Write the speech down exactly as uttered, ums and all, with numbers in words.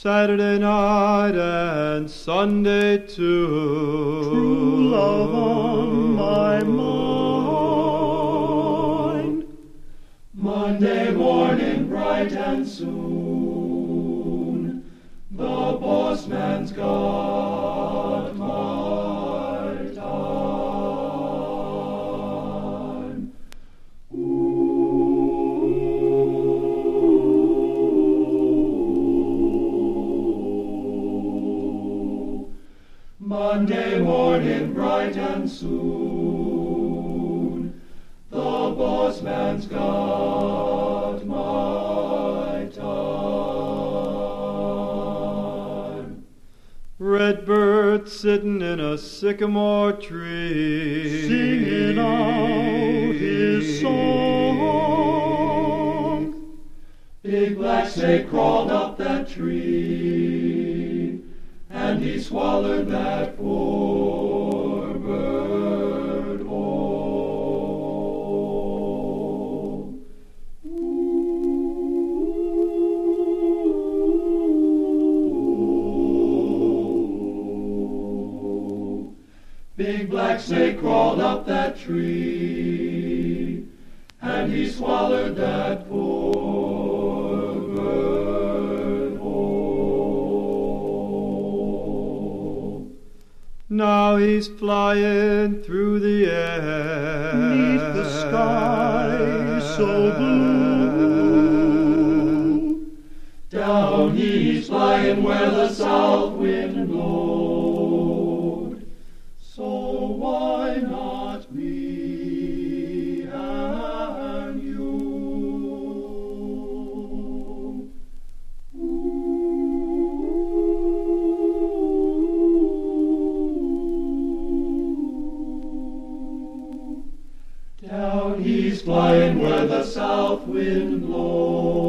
Saturday night and Sunday too. True love on my mind. Monday morning bright and soon, the postman's got my time. Ooh. Monday morning bright and soon, the postman's got my time. Redbird sitting in a sycamore tree, Singing out his song. Big black snake crawled up that tree, and he swallowed that poor bird whole. Ooh. Big black snake crawled up that tree, and he swallowed that poor bird whole. now he's flying through the air, Neath the sky so blue. Down he's flying where the south wind blowed. So why not me and you? Ooh. Down he's flying where the south wind blows.